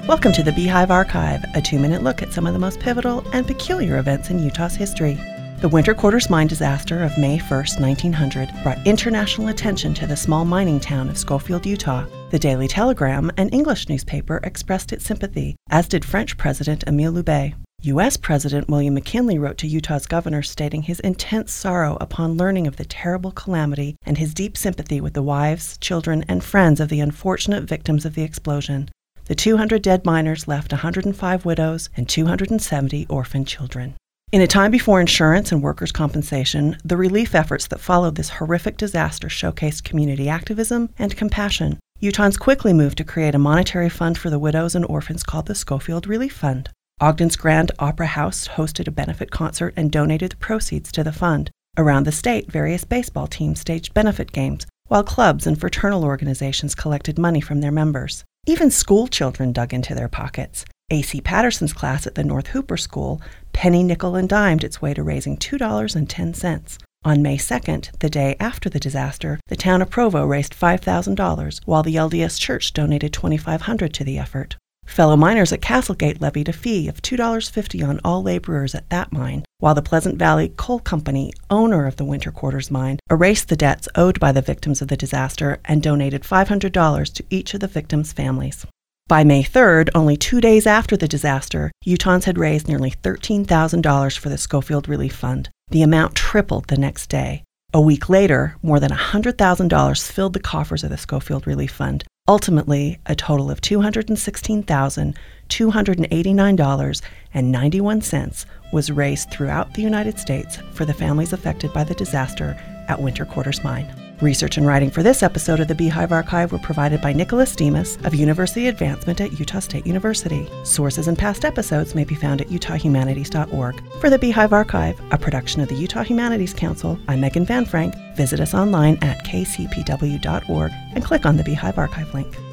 Welcome to the Beehive Archive, a 2-minute look at some of the most pivotal and peculiar events in Utah's history. The Winter Quarters mine disaster of May 1, 1900, brought international attention to the small mining town of Schofield, Utah. The Daily Telegram, an English newspaper, expressed its sympathy, as did French President Émile Loubet. U.S. President William McKinley wrote to Utah's governor stating his intense sorrow upon learning of the terrible calamity and his deep sympathy with the wives, children, and friends of the unfortunate victims of the explosion. The 200 dead miners left 105 widows and 270 orphaned children. In a time before insurance and workers' compensation, the relief efforts that followed this horrific disaster showcased community activism and compassion. Utahns quickly moved to create a monetary fund for the widows and orphans called the Schofield Relief Fund. Ogden's Grand Opera House hosted a benefit concert and donated the proceeds to the fund. Around the state, various baseball teams staged benefit games, while clubs and fraternal organizations collected money from their members. Even school children dug into their pockets. A.C. Patterson's class at the North Hooper School penny, nickel, and dimed its way to raising $2.10. On May 2nd, the day after the disaster, the town of Provo raised $5,000, while the LDS Church donated $2,500 to the effort. Fellow miners at Castlegate levied a fee of $2.50 on all laborers at that mine, while the Pleasant Valley Coal Company, owner of the Winter Quarters mine, erased the debts owed by the victims of the disaster and donated $500 to each of the victims' families. By May 3rd, only 2 days after the disaster, Utahns had raised nearly $13,000 for the Schofield Relief Fund. The amount tripled the next day. A week later, more than $100,000 filled the coffers of the Schofield Relief Fund. Ultimately, a total of $216,289.91 was raised throughout the United States for the families affected by the disaster at Winter Quarters Mine. Research and writing for this episode of the Beehive Archive were provided by Nicholas Demas of University Advancement at Utah State University. Sources and past episodes may be found at utahhumanities.org. For the Beehive Archive, a production of the Utah Humanities Council, I'm Megan Van Frank. Visit us online at kcpw.org and click on the Beehive Archive link.